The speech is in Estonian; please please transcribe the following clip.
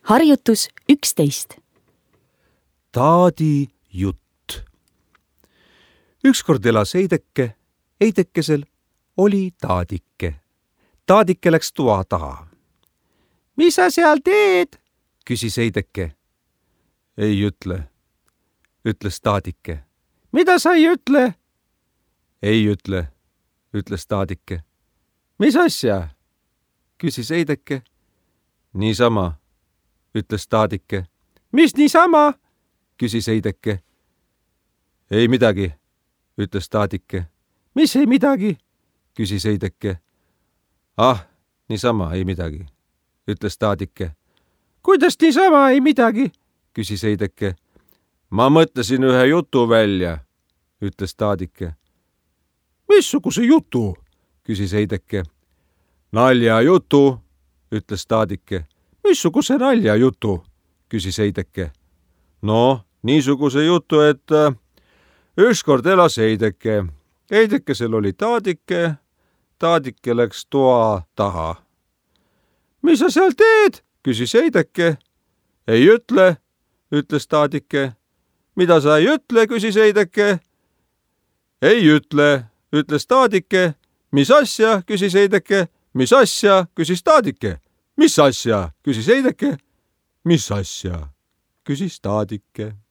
Harjutus 11. Taadi jutt. Ükskord elas Heideke. Heidekesel oli Taadike. Taadike läks toa taha. Mis sa seal teed? Küsis Heideke. Ei ütle, ütles Taadike. Mida sa ei ütle? Ei ütle, ütles Taadike. Mis asja? Küsis Heideke. Niisama, ütles Taadike. Mis niisama? Küsis Heideke. Ei midagi, ütles Taadike. Mis ei midagi? Küsis Heideke. Ah, niisama ei midagi, ütles Taadike. Kuidas niisama ei midagi? Küsis Heideke. Ma mõtlesin ühe jutu välja, ütles Taadike. Missuguse jutu? Küsis Heideke. Naljajutu, ütles Taadike. Missuguse naljajutu? Küsis Heideke. No, niisuguse jutu, et ükskord elas Heideke. Heidekesel oli Taadike. Taadike läks toa taha. Mis sa seal teed? Küsis Heideke. Ei ütle, ütles Taadike. Mida sa ei ütle? Küsis Heideke. Ei ütle, ütles Taadike. Mis asja? Küsis Heideke. Mis asja? Küsis Taadike. Mis asja? Küsis Heideke. Mis asja? Küsis Taadike.